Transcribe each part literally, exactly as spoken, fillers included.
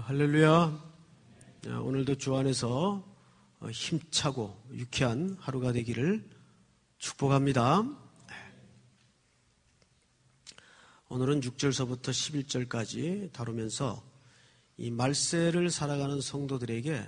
할렐루야. 오늘도 주 안에서 힘차고 유쾌한 하루가 되기를 축복합니다. 오늘은 육 절서부터 십일 절까지 다루면서 이 말세를 살아가는 성도들에게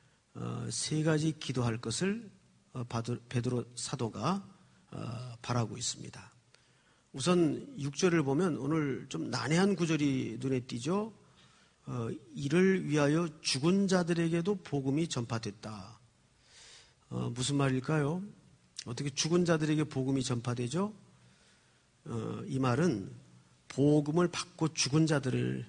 세 가지 기도할 것을 베드로 사도가 바라고 있습니다. 우선 육 절을 보면 오늘 좀 난해한 구절이 눈에 띄죠. 어, 이를 위하여 죽은 자들에게도 복음이 전파됐다. 어, 무슨 말일까요? 어떻게 죽은 자들에게 복음이 전파되죠? 어, 이 말은 복음을 받고 죽은 자들을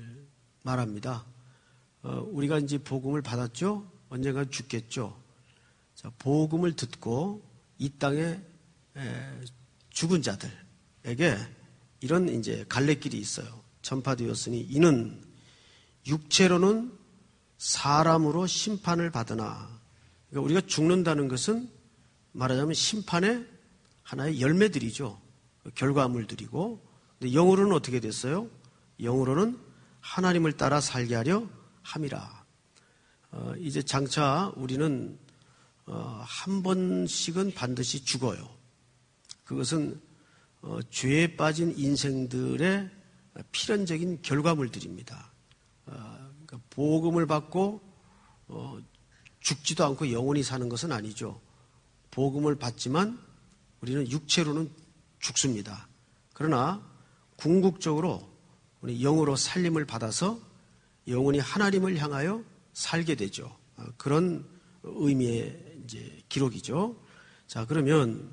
말합니다. 어, 우리가 이제 복음을 받았죠? 언젠가 죽겠죠? 자, 복음을 듣고 이 땅에 에, 죽은 자들에게 이런 이제 갈래길이 있어요. 전파되었으니 이는 육체로는 사람으로 심판을 받으나, 그러니까 우리가 죽는다는 것은 말하자면 심판의 하나의 열매들이죠. 결과물들이고, 근데 영으로는 어떻게 됐어요? 영으로는 하나님을 따라 살게 하려 함이라. 어, 이제 장차 우리는 어, 한 번씩은 반드시 죽어요. 그것은 어, 죄에 빠진 인생들의 필연적인 결과물들입니다. 어, 그러니까 복음을 받고 어, 죽지도 않고 영원히 사는 것은 아니죠. 복음을 받지만 우리는 육체로는 죽습니다. 그러나 궁극적으로 우리 영으로 살림을 받아서 영원히 하나님을 향하여 살게 되죠. 어, 그런 의미의 이제 기록이죠. 자, 그러면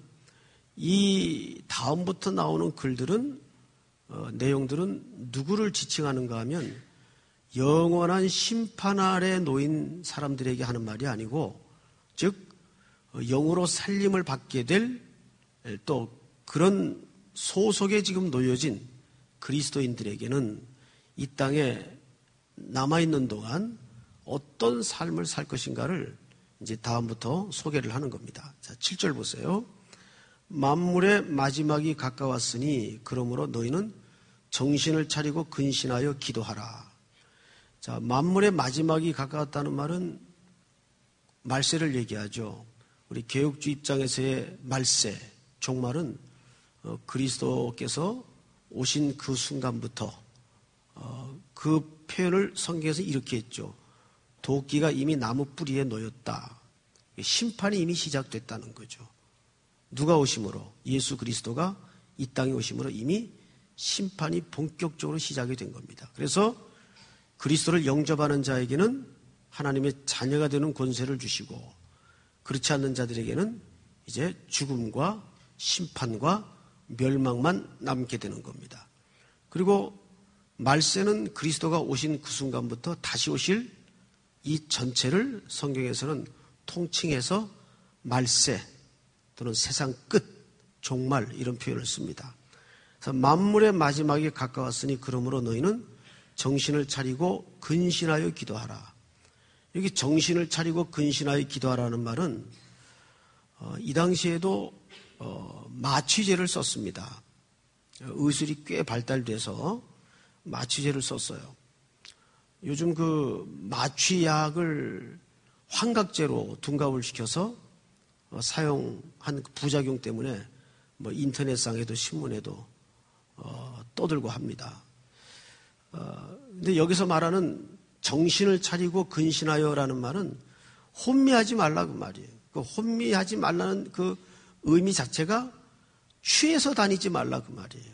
이 다음부터 나오는 글들은 어, 내용들은 누구를 지칭하는가 하면 영원한 심판 아래 놓인 사람들에게 하는 말이 아니고, 즉 영으로 살림을 받게 될 또 그런 소속에 지금 놓여진 그리스도인들에게는 이 땅에 남아있는 동안 어떤 삶을 살 것인가를 이제 다음부터 소개를 하는 겁니다. 자, 칠 절 보세요. 만물의 마지막이 가까웠으니 그러므로 너희는 정신을 차리고 근신하여 기도하라. 자, 만물의 마지막이 가까웠다는 말은 말세를 얘기하죠. 우리 개혁주 입장에서의 말세, 종말은 어, 그리스도께서 오신 그 순간부터 어, 그 표현을 성경에서 이렇게 했죠. 도끼가 이미 나무 뿌리에 놓였다. 심판이 이미 시작됐다는 거죠. 누가 오심으로? 예수 그리스도가 이 땅에 오심으로 이미 심판이 본격적으로 시작이 된 겁니다. 그래서 그리스도를 영접하는 자에게는 하나님의 자녀가 되는 권세를 주시고, 그렇지 않는 자들에게는 이제 죽음과 심판과 멸망만 남게 되는 겁니다. 그리고 말세는 그리스도가 오신 그 순간부터 다시 오실 이 전체를 성경에서는 통칭해서 말세 또는 세상 끝, 종말 이런 표현을 씁니다. 그래서 만물의 마지막이 가까웠으니 그러므로 너희는 정신을 차리고 근신하여 기도하라. 여기 정신을 차리고 근신하여 기도하라는 말은 어, 이 당시에도 어, 마취제를 썼습니다. 의술이 꽤 발달돼서 마취제를 썼어요. 요즘 그 마취약을 환각제로 둔갑을 시켜서 어, 사용한 부작용 때문에 뭐 인터넷상에도 신문에도 어, 떠들고 합니다. 어, 근데 여기서 말하는 정신을 차리고 근신하여라는 말은 혼미하지 말라 그 말이에요. 그 혼미하지 말라는 그 의미 자체가 취해서 다니지 말라 그 말이에요.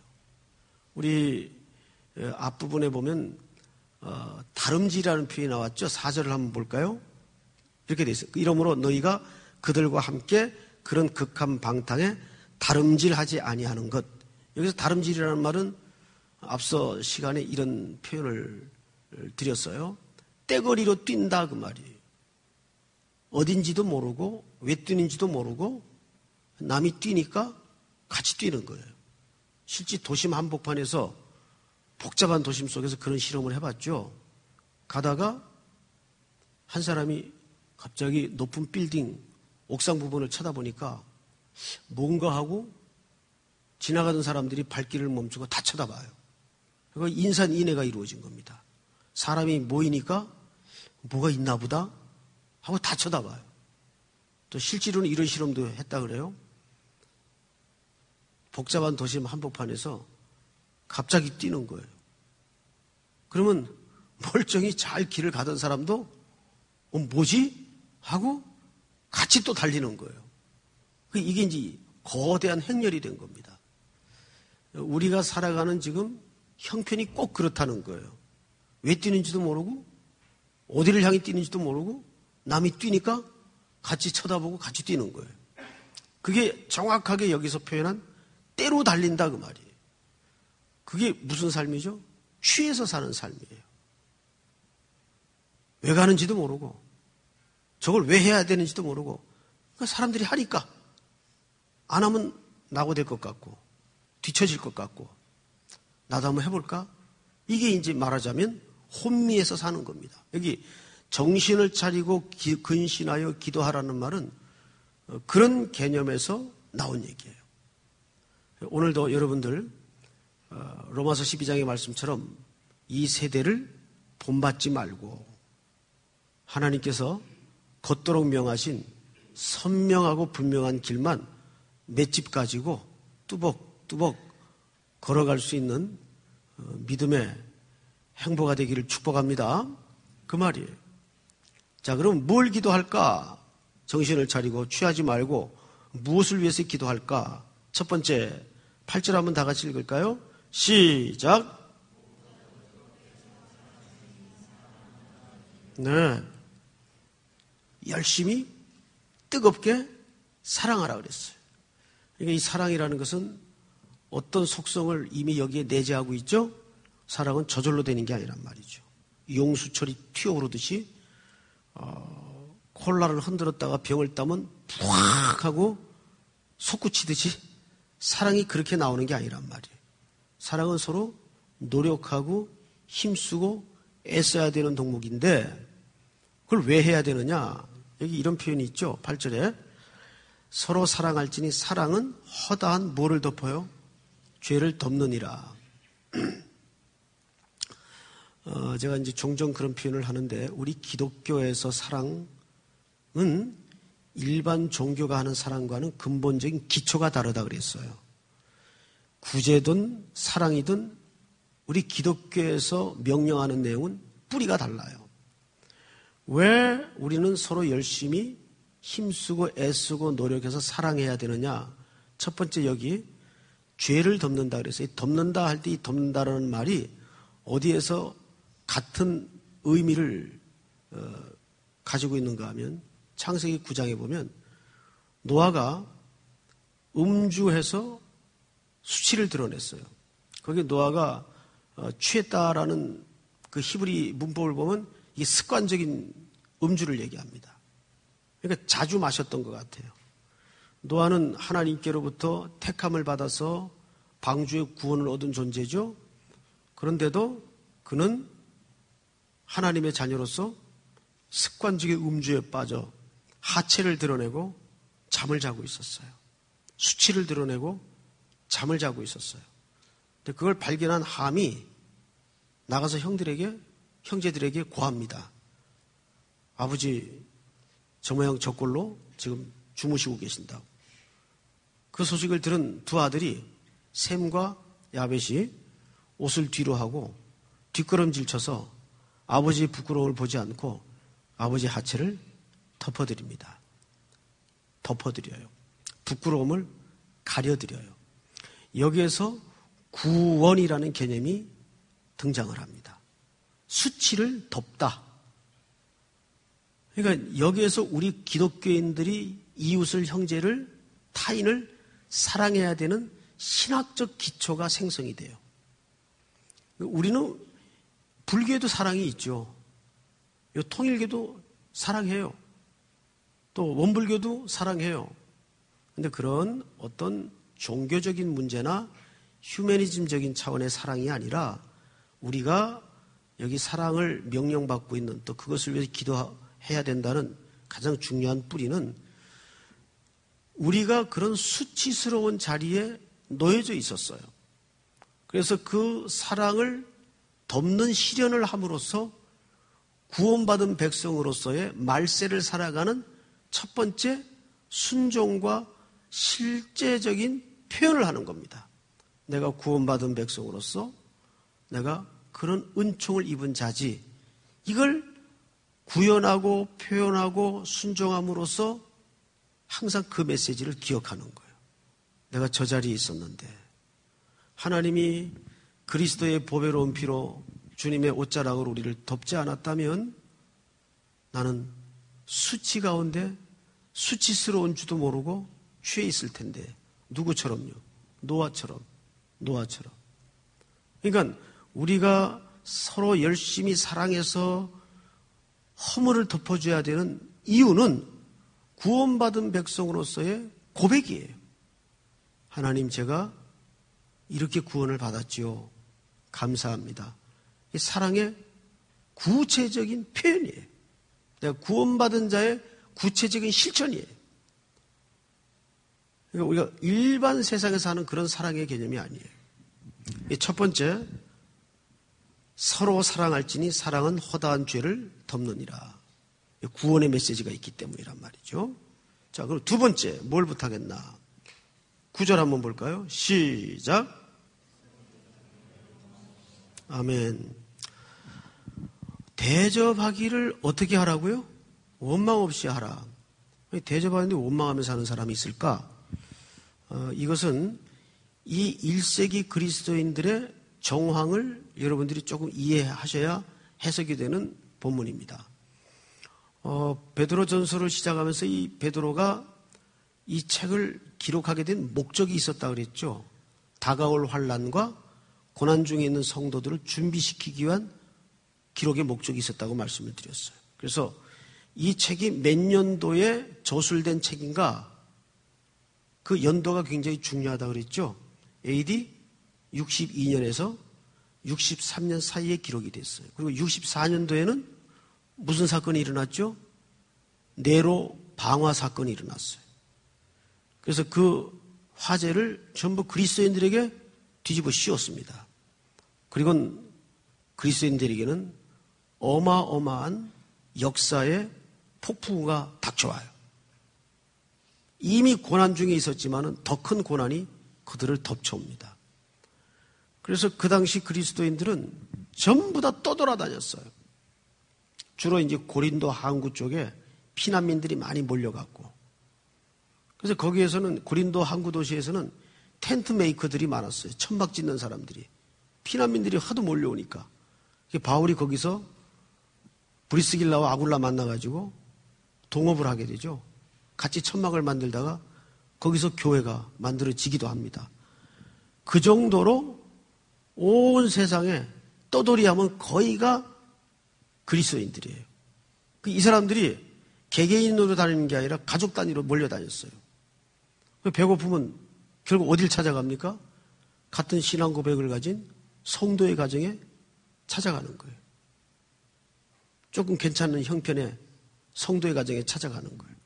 우리 앞부분에 보면 어, 다름질이라는 표현이 나왔죠. 사 절을 한번 볼까요? 이렇게 돼 있어요. 이러므로 너희가 그들과 함께 그런 극한 방탕에 다름질하지 아니하는 것. 여기서 다름질이라는 말은 앞서 시간에 이런 표현을 드렸어요. 떼거리로 뛴다 그 말이에요. 어딘지도 모르고 왜 뛰는지도 모르고 남이 뛰니까 같이 뛰는 거예요. 실제 도심 한복판에서 복잡한 도심 속에서 그런 실험을 해봤죠. 가다가 한 사람이 갑자기 높은 빌딩 옥상 부분을 쳐다보니까 뭔가 하고 지나가던 사람들이 발길을 멈추고 다 쳐다봐요. 그러니까 인산인해가 이루어진 겁니다. 사람이 모이니까 뭐가 있나 보다 하고 다 쳐다봐요. 또 실제로는 이런 실험도 했다 그래요. 복잡한 도시 한복판에서 갑자기 뛰는 거예요. 그러면 멀쩡히 잘 길을 가던 사람도 어, 뭐지? 하고 같이 또 달리는 거예요. 이게 이제 거대한 행렬이 된 겁니다. 우리가 살아가는 지금 형편이 꼭 그렇다는 거예요. 왜 뛰는지도 모르고 어디를 향해 뛰는지도 모르고 남이 뛰니까 같이 쳐다보고 같이 뛰는 거예요. 그게 정확하게 여기서 표현한 때로 달린다 그 말이에요. 그게 무슨 삶이죠? 취해서 사는 삶이에요. 왜 가는지도 모르고 저걸 왜 해야 되는지도 모르고 그러니까 사람들이 하니까 안 하면 낙오될 것 같고 뒤처질 것 같고 나도 한번 해볼까? 이게 이제 말하자면 혼미해서 사는 겁니다. 여기 정신을 차리고 기, 근신하여 기도하라는 말은 그런 개념에서 나온 얘기예요. 오늘도 여러분들 로마서 십이 장의 말씀처럼 이 세대를 본받지 말고 하나님께서 걷도록 명하신 선명하고 분명한 길만 맷집 가지고 뚜벅뚜벅 걸어갈 수 있는 믿음의 행보가 되기를 축복합니다. 그 말이에요. 자, 그럼 뭘 기도할까? 정신을 차리고 취하지 말고 무엇을 위해서 기도할까? 첫 번째, 팔 절 한번 다 같이 읽을까요? 시작! 네. 열심히 뜨겁게 사랑하라 그랬어요. 그러니까 이 사랑이라는 것은 어떤 속성을 이미 여기에 내재하고 있죠? 사랑은 저절로 되는 게 아니란 말이죠. 용수철이 튀어오르듯이 어, 콜라를 흔들었다가 병을 따면 푸악 하고 솟구치듯이 사랑이 그렇게 나오는 게 아니란 말이에요. 사랑은 서로 노력하고 힘쓰고 애써야 되는 동목인데 그걸 왜 해야 되느냐? 여기 이런 표현이 있죠. 팔 절에 서로 사랑할지니 사랑은 허다한 뭐를 덮어요? 죄를 덮느니라. 어, 제가 이제 종종 그런 표현을 하는데 우리 기독교에서 사랑은 일반 종교가 하는 사랑과는 근본적인 기초가 다르다 그랬어요. 구제든 사랑이든 우리 기독교에서 명령하는 내용은 뿌리가 달라요. 왜 우리는 서로 열심히 힘쓰고 애쓰고 노력해서 사랑해야 되느냐? 첫 번째 여기 죄를 덮는다 그랬어요. 덮는다 할 때 이 덮는다라는 말이 어디에서 같은 의미를 어, 가지고 있는가 하면 창세기 구 장에 보면 노아가 음주해서 수치를 드러냈어요. 거기에 노아가 어, 취했다라는 그 히브리 문법을 보면 이게 습관적인 음주를 얘기합니다. 그러니까 자주 마셨던 것 같아요. 노아는 하나님께로부터 택함을 받아서 방주의 구원을 얻은 존재죠. 그런데도 그는 하나님의 자녀로서 습관적인 음주에 빠져 하체를 드러내고 잠을 자고 있었어요. 수치를 드러내고 잠을 자고 있었어요. 근데 그걸 발견한 함이 나가서 형들에게, 형제들에게 고합니다. 아버지, 저 모양 저 꼴로 지금 주무시고 계신다고. 그 소식을 들은 두 아들이 셈과 야벳이 옷을 뒤로 하고 뒷걸음질 쳐서 아버지의 부끄러움을 보지 않고 아버지 하체를 덮어드립니다. 덮어드려요. 부끄러움을 가려드려요. 여기에서 구원이라는 개념이 등장을 합니다. 수치를 덮다. 그러니까 여기에서 우리 기독교인들이 이웃을, 형제를, 타인을 사랑해야 되는 신학적 기초가 생성이 돼요. 우리는 불교에도 사랑이 있죠. 통일교도 사랑해요. 또 원불교도 사랑해요. 그런데 그런 어떤 종교적인 문제나 휴머니즘적인 차원의 사랑이 아니라 우리가 여기 사랑을 명령받고 있는 또 그것을 위해서 기도해야 된다는 가장 중요한 뿌리는 우리가 그런 수치스러운 자리에 놓여져 있었어요. 그래서 그 사랑을 덮는 시련을 함으로써 구원받은 백성으로서의 말세를 살아가는 첫 번째 순종과 실제적인 표현을 하는 겁니다. 내가 구원받은 백성으로서 내가 그런 은총을 입은 자지, 이걸 구현하고 표현하고 순종함으로써 항상 그 메시지를 기억하는 거예요. 내가 저 자리에 있었는데 하나님이 그리스도의 보배로운 피로 주님의 옷자락으로 우리를 덮지 않았다면 나는 수치 가운데 수치스러운 줄도 모르고 취해 있을 텐데, 누구처럼요? 노아처럼, 노아처럼. 그러니까 우리가 서로 열심히 사랑해서 허물을 덮어줘야 되는 이유는 구원받은 백성으로서의 고백이에요. 하나님, 제가 이렇게 구원을 받았지요. 감사합니다. 이 사랑의 구체적인 표현이에요. 내가 구원받은 자의 구체적인 실천이에요. 그러니까 우리가 일반 세상에서 하는 그런 사랑의 개념이 아니에요. 첫 번째, 서로 사랑할지니 사랑은 허다한 죄를 덮느니라. 구원의 메시지가 있기 때문이란 말이죠. 자, 그럼 두 번째, 뭘 부탁했나? 구절 한번 볼까요? 시작. 아멘. 대접하기를 어떻게 하라고요? 원망 없이 하라. 대접하는데 원망하면서 사는 사람이 있을까? 어, 이것은 이 일 세기 그리스도인들의 정황을 여러분들이 조금 이해하셔야 해석이 되는 본문입니다. 어, 베드로 전서를 시작하면서 이 베드로가 이 책을 기록하게 된 목적이 있었다 그랬죠. 다가올 환난과 고난 중에 있는 성도들을 준비시키기 위한 기록의 목적이 있었다고 말씀을 드렸어요. 그래서 이 책이 몇 년도에 저술된 책인가, 그 연도가 굉장히 중요하다고 그랬죠. 에이디 육십이 년에서 육십삼 년 사이에 기록이 됐어요. 그리고 육십사 년도에는 무슨 사건이 일어났죠? 네로 방화 사건이 일어났어요. 그래서 그 화제를 전부 그리스도인들에게 뒤집어 씌웠습니다. 그리고 그리스도인들에게는 어마어마한 역사의 폭풍우가 닥쳐와요. 이미 고난 중에 있었지만 더 큰 고난이 그들을 덮쳐옵니다. 그래서 그 당시 그리스도인들은 전부 다 떠돌아다녔어요. 주로 이제 고린도 항구 쪽에 피난민들이 많이 몰려갔고, 그래서 거기에서는, 고린도 항구 도시에서는 텐트 메이커들이 많았어요. 천막 짓는 사람들이. 피난민들이 하도 몰려오니까 바울이 거기서 브리스길라와 아굴라 만나가지고 동업을 하게 되죠. 같이 천막을 만들다가 거기서 교회가 만들어지기도 합니다. 그 정도로 온 세상에 떠돌이하면 거의가 그리스도인들이에요. 이 사람들이 개개인으로 다니는 게 아니라 가족 단위로 몰려다녔어요. 배고프면 결국 어딜 찾아갑니까? 같은 신앙 고백을 가진 성도의 가정에 찾아가는 거예요. 조금 괜찮은 형편의 성도의 가정에 찾아가는 거예요.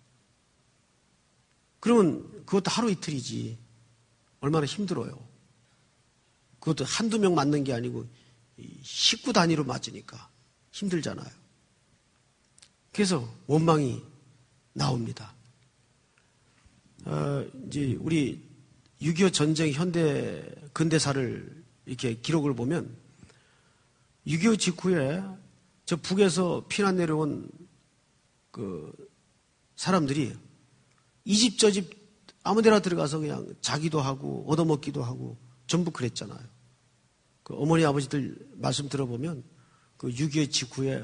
그러면 그것도 하루 이틀이지 얼마나 힘들어요. 그것도 한두 명 맞는 게 아니고 식구 단위로 맞으니까 힘들잖아요. 그래서 원망이 나옵니다. 어, 이제 우리 육이오 전쟁 현대 근대사를 이렇게 기록을 보면 육이오 직후에 저 북에서 피난 내려온 그 사람들이 이 집 저 집 아무 데나 들어가서 그냥 자기도 하고 얻어먹기도 하고 전부 그랬잖아요. 그 어머니 아버지들 말씀 들어보면 그 육이오 직후에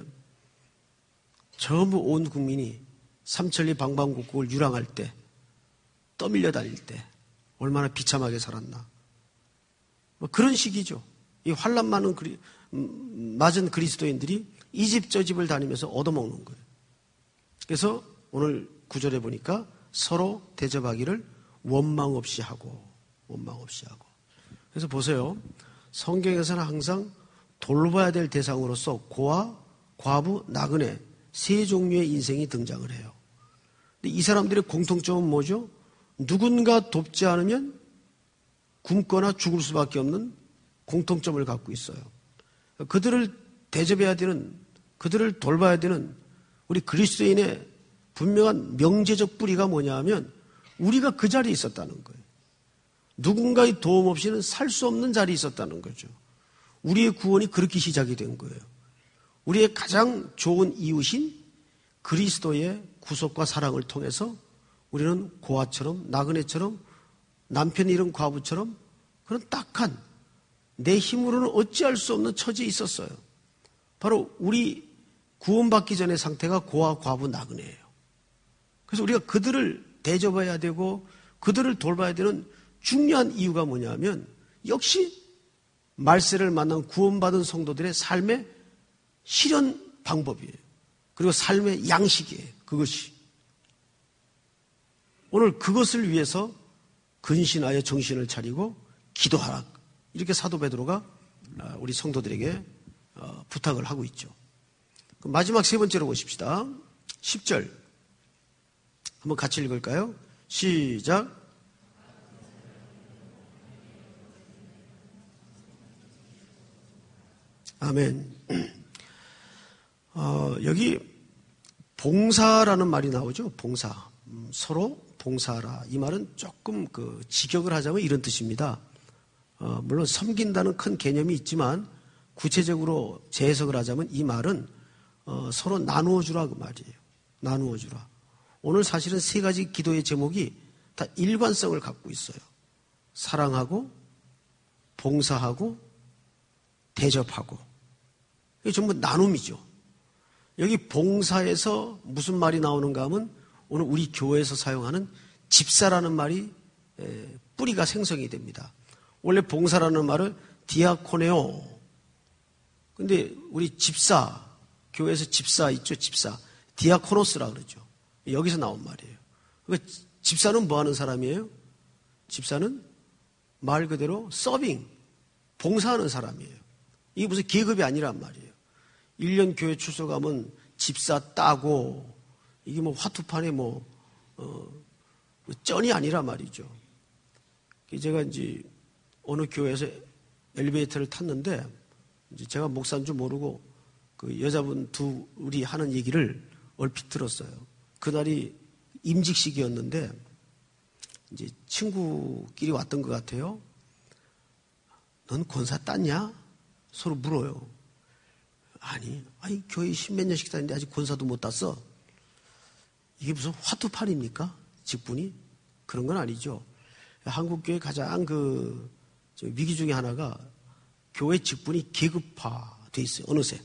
전부 온 국민이 삼천리 방방곡곡을 유랑할 때, 떠밀려 다닐 때 얼마나 비참하게 살았나. 뭐 그런 시기죠. 이 환난 많은 그리, 맞은 그리스도인들이 이 집 저 집을 다니면서 얻어먹는 거예요. 그래서 오늘 구절에 보니까 서로 대접하기를 원망 없이 하고, 원망 없이 하고. 그래서 보세요. 성경에서는 항상 돌봐야 될 대상으로서 고아, 과부, 나그네 세 종류의 인생이 등장을 해요. 근데 이 사람들의 공통점은 뭐죠? 누군가 돕지 않으면 굶거나 죽을 수밖에 없는 공통점을 갖고 있어요. 그들을 대접해야 되는, 그들을 돌봐야 되는 우리 그리스도인의 분명한 명제적 뿌리가 뭐냐 하면 우리가 그 자리에 있었다는 거예요. 누군가의 도움 없이는 살 수 없는 자리에 있었다는 거죠. 우리의 구원이 그렇게 시작이 된 거예요. 우리의 가장 좋은 이웃인 그리스도의 구속과 사랑을 통해서 우리는 고아처럼, 나그네처럼, 남편이 잃은 과부처럼 그런 딱한 내 힘으로는 어찌할 수 없는 처지에 있었어요. 바로 우리 구원받기 전의 상태가 고아, 과부, 나그네예요. 그래서 우리가 그들을 대접해야 되고 그들을 돌봐야 되는 중요한 이유가 뭐냐면 역시 말세를 만난 구원받은 성도들의 삶의 실현 방법이에요. 그리고 삶의 양식이에요. 그것이. 오늘 그것을 위해서 근신하여 정신을 차리고 기도하라. 이렇게 사도 베드로가 우리 성도들에게 부탁을 하고 있죠. 마지막 세 번째로 보십시다. 십 절. 한번 같이 읽을까요? 시작. 아멘. 어, 여기 봉사라는 말이 나오죠. 봉사. 음, 서로 봉사하라. 이 말은 조금 그 직역을 하자면 이런 뜻입니다. 어, 물론 섬긴다는 큰 개념이 있지만 구체적으로 재해석을 하자면 이 말은 어, 서로 나누어 주라 그 말이에요. 나누어 주라. 오늘 사실은 세 가지 기도의 제목이 다 일관성을 갖고 있어요. 사랑하고 봉사하고 대접하고. 이게 전부 나눔이죠. 여기 봉사에서 무슨 말이 나오는가 하면 오늘 우리 교회에서 사용하는 집사라는 말이 뿌리가 생성이 됩니다. 원래 봉사라는 말을 디아코네오. 근데 우리 집사, 교회에서 집사 있죠, 집사. 디아코노스라 그러죠. 여기서 나온 말이에요. 그러니까 집사는 뭐 하는 사람이에요? 집사는 말 그대로 서빙, 봉사하는 사람이에요. 이게 무슨 계급이 아니란 말이에요. 일 년 교회 출석하면 집사 따고, 이게 뭐 화투판에 뭐, 어, 쩐이 아니란 말이죠. 제가 이제 어느 교회에서 엘리베이터를 탔는데, 이제 제가 목사인 줄 모르고 그 여자분 둘이 하는 얘기를 얼핏 들었어요. 그날이 임직식이었는데, 이제 친구끼리 왔던 것 같아요. 넌 권사 땄냐? 서로 물어요. 아니, 아니, 교회 십몇 년씩 다니는데 아직 권사도 못 땄어. 이게 무슨 화투판입니까? 직분이? 그런 건 아니죠. 한국교회 가장 그 위기 중에 하나가 교회 직분이 계급화돼 있어요. 어느새.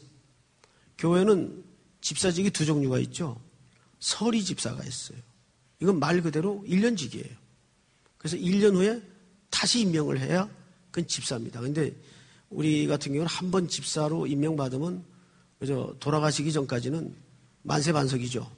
교회는 집사직이 두 종류가 있죠. 서리 집사가 있어요. 이건 말 그대로 일 년직이에요. 그래서 일 년 후에 다시 임명을 해야 그건 집사입니다. 그런데 우리 같은 경우는 한 번 집사로 임명받으면 그저 돌아가시기 전까지는 만세반석이죠.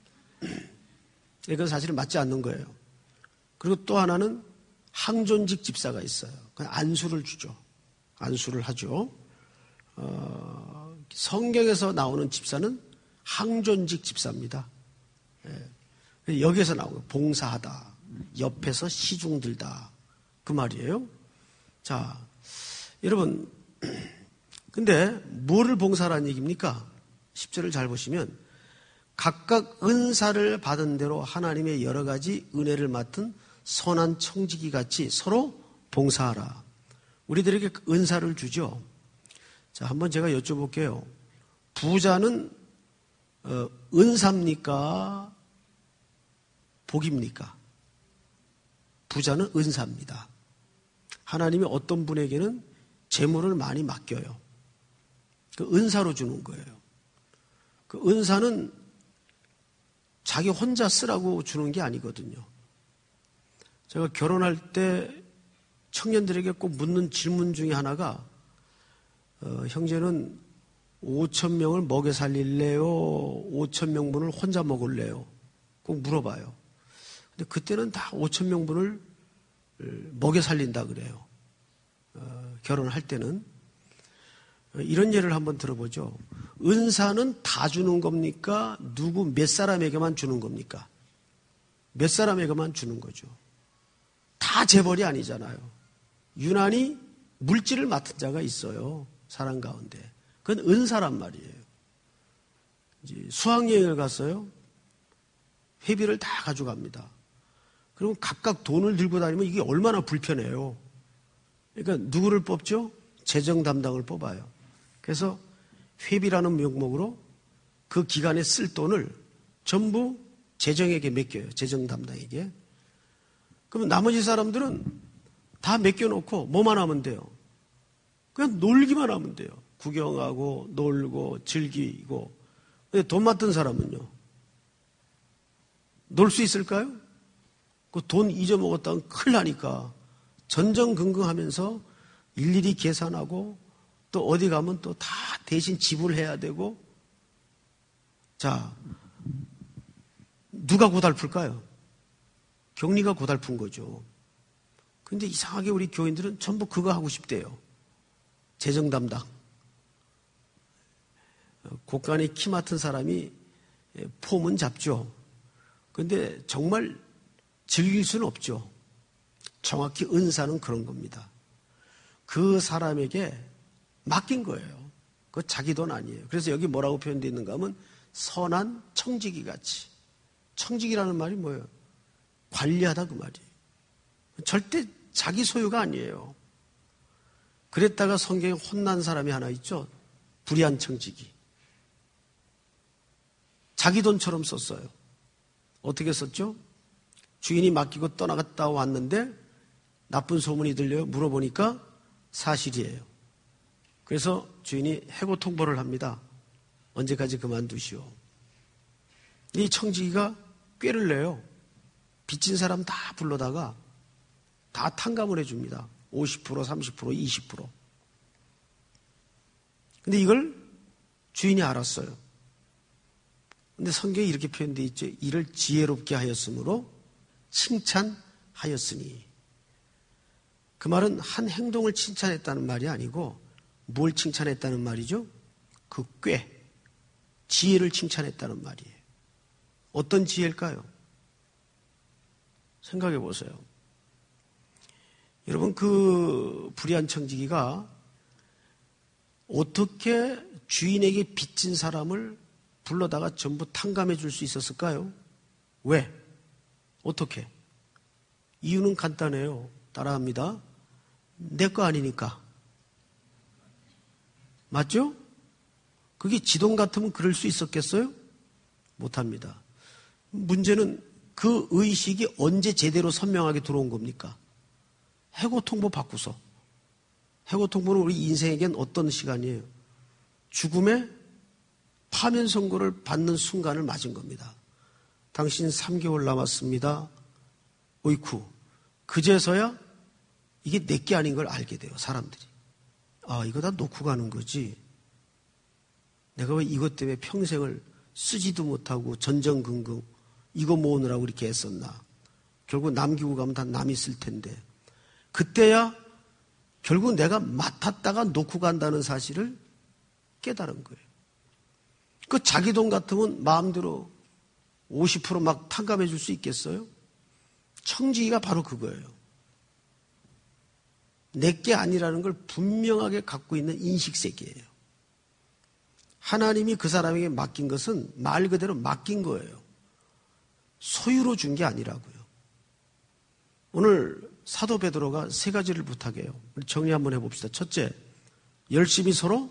이건 사실은 맞지 않는 거예요. 그리고 또 하나는 항존직 집사가 있어요. 그냥 안수를 주죠. 안수를 하죠. 어, 성경에서 나오는 집사는 항존직 집사입니다. 예. 여기에서 나오고 봉사하다, 옆에서 시중 들다 그 말이에요. 자, 여러분, 근데 뭐를 봉사라는 얘기입니까? 십 절을 잘 보시면 각각 은사를 받은 대로 하나님의 여러 가지 은혜를 맡은 선한 청지기 같이 서로 봉사하라. 우리들에게 은사를 주죠. 자, 한번 제가 여쭤볼게요. 부자는 어, 은사입니까? 복입니까? 부자는 은사입니다. 하나님이 어떤 분에게는 재물을 많이 맡겨요. 그 은사로 주는 거예요. 그 은사는 자기 혼자 쓰라고 주는 게 아니거든요. 제가 결혼할 때 청년들에게 꼭 묻는 질문 중에 하나가 어, 형제는 오천 명을 먹여 살릴래요? 오천 명분을 혼자 먹을래요? 꼭 물어봐요. 근데 그때는 다 오천 명분을 먹여 살린다 그래요. 어, 결혼할 때는. 이런 예를 한번 들어보죠. 은사는 다 주는 겁니까? 누구 몇 사람에게만 주는 겁니까? 몇 사람에게만 주는 거죠. 다 재벌이 아니잖아요. 유난히 물질을 맡은 자가 있어요. 사랑 가운데. 그건 은사란 말이에요. 이제 수학여행을 갔어요. 회비를 다 가져갑니다. 그러면 각각 돈을 들고 다니면 이게 얼마나 불편해요. 그러니까 누구를 뽑죠? 재정 담당을 뽑아요. 그래서 회비라는 명목으로 그 기간에 쓸 돈을 전부 재정에게 맡겨요. 재정 담당에게. 그러면 나머지 사람들은 다 맡겨놓고 뭐만 하면 돼요? 그냥 놀기만 하면 돼요. 구경하고 놀고 즐기고. 근데 돈 맡은 사람은요? 놀 수 있을까요? 그 돈 잊어먹었다면 큰일 나니까 전전긍긍하면서 일일이 계산하고 또 어디 가면 또 다 대신 지불해야 되고. 자, 누가 고달플까요? 격리가 고달픈 거죠. 근데 이상하게 우리 교인들은 전부 그거 하고 싶대요. 재정 담당. 곳간에 키 맡은 사람이 폼은 잡죠. 근데 정말 즐길 수는 없죠. 정확히 은사는 그런 겁니다. 그 사람에게 맡긴 거예요. 그거 자기 돈 아니에요. 그래서 여기 뭐라고 표현되어 있는가 하면 선한 청지기 같이. 청지기라는 말이 뭐예요? 관리하다 그 말이에요. 절대 자기 소유가 아니에요. 그랬다가 성경에 혼난 사람이 하나 있죠. 불의한 청지기. 자기 돈처럼 썼어요. 어떻게 썼죠? 주인이 맡기고 떠나갔다 왔는데 나쁜 소문이 들려요. 물어보니까 사실이에요. 그래서 주인이 해고 통보를 합니다. 언제까지 그만두시오. 이 청지기가 꾀를 내요. 빚진 사람 다 불러다가 다 탕감을 해줍니다. 오십 퍼센트, 삼십 퍼센트, 이십 퍼센트. 근데 이걸 주인이 알았어요. 근데 성경에 이렇게 표현되어 있죠. 이를 지혜롭게 하였으므로 칭찬하였으니. 그 말은 한 행동을 칭찬했다는 말이 아니고 뭘 칭찬했다는 말이죠? 그 꾀, 지혜를 칭찬했다는 말이에요. 어떤 지혜일까요? 생각해 보세요. 여러분, 그 불의한 청지기가 어떻게 주인에게 빚진 사람을 불러다가 전부 탕감해 줄 수 있었을까요? 왜? 어떻게? 이유는 간단해요. 따라합니다. 내 거 아니니까. 맞죠? 그게 지돈 같으면 그럴 수 있었겠어요? 못합니다. 문제는 그 의식이 언제 제대로 선명하게 들어온 겁니까? 해고 통보 받고서. 해고 통보는 우리 인생에겐 어떤 시간이에요? 죽음의 파면 선고를 받는 순간을 맞은 겁니다. 당신 삼 개월 남았습니다. 어이쿠. 그제서야 이게 내게 아닌 걸 알게 돼요, 사람들이. 아, 이거 다 놓고 가는 거지. 내가 왜 이것 때문에 평생을 쓰지도 못하고 전전긍긍 이거 모으느라고 이렇게 애썼나. 결국 남기고 가면 다 남이 쓸 텐데. 그때야 결국 내가 맡았다가 놓고 간다는 사실을 깨달은 거예요. 그 자기 돈 같으면 마음대로 오십 퍼센트 막 탕감해 줄 수 있겠어요? 청지기가 바로 그거예요. 내게 아니라는 걸 분명하게 갖고 있는 인식세계예요. 하나님이 그 사람에게 맡긴 것은 말 그대로 맡긴 거예요. 소유로 준 게 아니라고요. 오늘 사도 베드로가 세 가지를 부탁해요. 우리 정리 한번 해봅시다. 첫째, 열심히 서로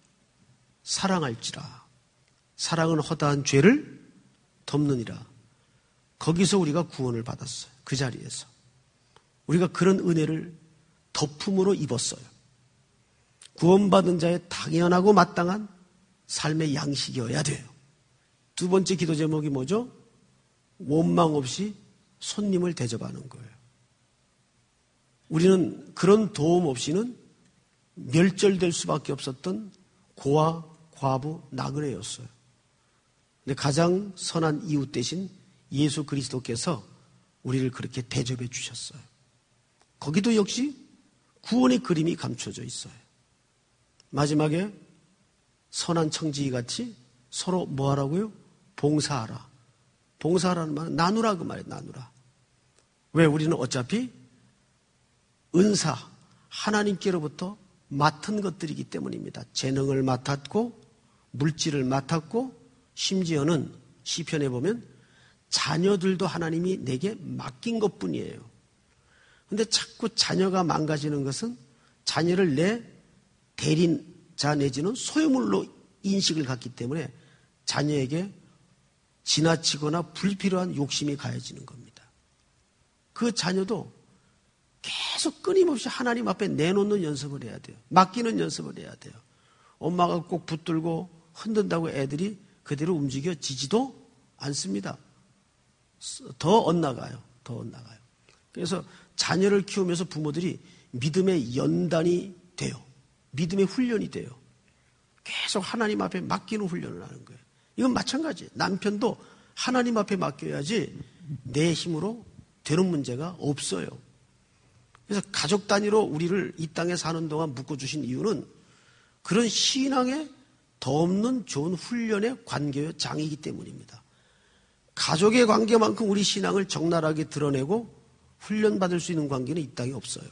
사랑할지라. 사랑은 허다한 죄를 덮느니라. 거기서 우리가 구원을 받았어요. 그 자리에서. 우리가 그런 은혜를 덮음으로 입었어요. 구원받은 자의 당연하고 마땅한 삶의 양식이어야 돼요. 두 번째 기도 제목이 뭐죠? 원망 없이 손님을 대접하는 거예요. 우리는 그런 도움 없이는 멸절될 수밖에 없었던 고아, 과부, 나그네였어요. 근데 가장 선한 이웃 대신 예수 그리스도께서 우리를 그렇게 대접해 주셨어요. 거기도 역시 구원의 그림이 감춰져 있어요. 마지막에 선한 청지기 같이 서로 뭐 하라고요? 봉사하라. 봉사하라는 말은 나누라 그 말이에요. 나누라. 왜? 우리는 어차피 은사, 하나님께로부터 맡은 것들이기 때문입니다. 재능을 맡았고 물질을 맡았고 심지어는 시편에 보면 자녀들도 하나님이 내게 맡긴 것뿐이에요. 그런데 자꾸 자녀가 망가지는 것은 자녀를 내 대리자 내지는 소유물로 인식을 갖기 때문에 자녀에게 지나치거나 불필요한 욕심이 가해지는 겁니다. 그 자녀도 계속 끊임없이 하나님 앞에 내놓는 연습을 해야 돼요. 맡기는 연습을 해야 돼요. 엄마가 꼭 붙들고 흔든다고 애들이 그대로 움직여지지도 않습니다. 더 엇나가요. 더 엇나가요. 그래서 자녀를 키우면서 부모들이 믿음의 연단이 돼요. 믿음의 훈련이 돼요. 계속 하나님 앞에 맡기는 훈련을 하는 거예요. 이건 마찬가지예요. 남편도 하나님 앞에 맡겨야지 내 힘으로 되는 문제가 없어요. 그래서 가족 단위로 우리를 이 땅에 사는 동안 묶어주신 이유는 그런 신앙의 더없는 좋은 훈련의 관계의 장이기 때문입니다. 가족의 관계만큼 우리 신앙을 적나라하게 드러내고 훈련받을 수 있는 관계는 이 땅에 없어요.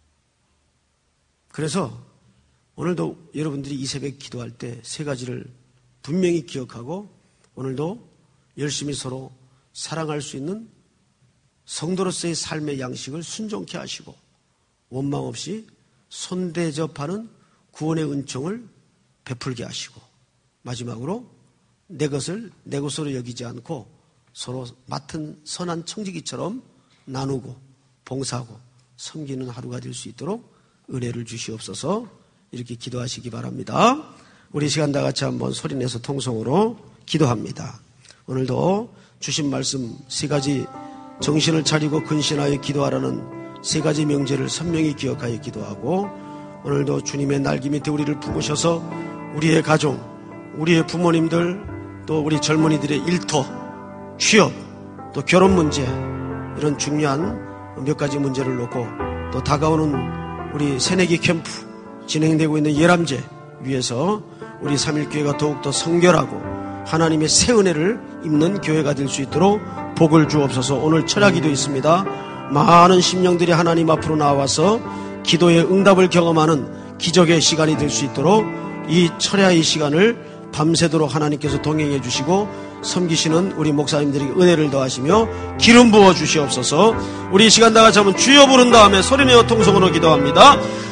그래서 오늘도 여러분들이 이 새벽 기도할 때 세 가지를 분명히 기억하고 오늘도 열심히 서로 사랑할 수 있는 성도로서의 삶의 양식을 순종케 하시고 원망 없이 손대접하는 구원의 은총을 베풀게 하시고 마지막으로 내 것을 내 것으로 여기지 않고 서로 맡은 선한 청지기처럼 나누고 봉사하고 섬기는 하루가 될 수 있도록 은혜를 주시옵소서. 이렇게 기도하시기 바랍니다. 우리 시간 다 같이 한번 소리내서 통성으로 기도합니다. 오늘도 주신 말씀 세 가지 정신을 차리고 근신하여 기도하라는 세 가지 명제를 선명히 기억하여 기도하고 오늘도 주님의 날개 밑에 우리를 품으셔서 우리의 가정, 우리의 부모님들, 또 우리 젊은이들의 일터, 취업, 또 결혼 문제 이런 중요한 몇 가지 문제를 놓고 또 다가오는 우리 새내기 캠프 진행되고 있는 예람제 위해서 우리 삼일교회가 더욱더 성결하고 하나님의 새 은혜를 입는 교회가 될 수 있도록 복을 주옵소서. 오늘 철야기도 있습니다. 많은 심령들이 하나님 앞으로 나와서 기도의 응답을 경험하는 기적의 시간이 될 수 있도록 이 철야의 시간을 밤새도록 하나님께서 동행해 주시고 섬기시는 우리 목사님들에게 은혜를 더하시며 기름 부어 주시옵소서. 우리 이 시간 다 같이 한번 주여 부른 다음에 소리내어 통성으로 기도합니다.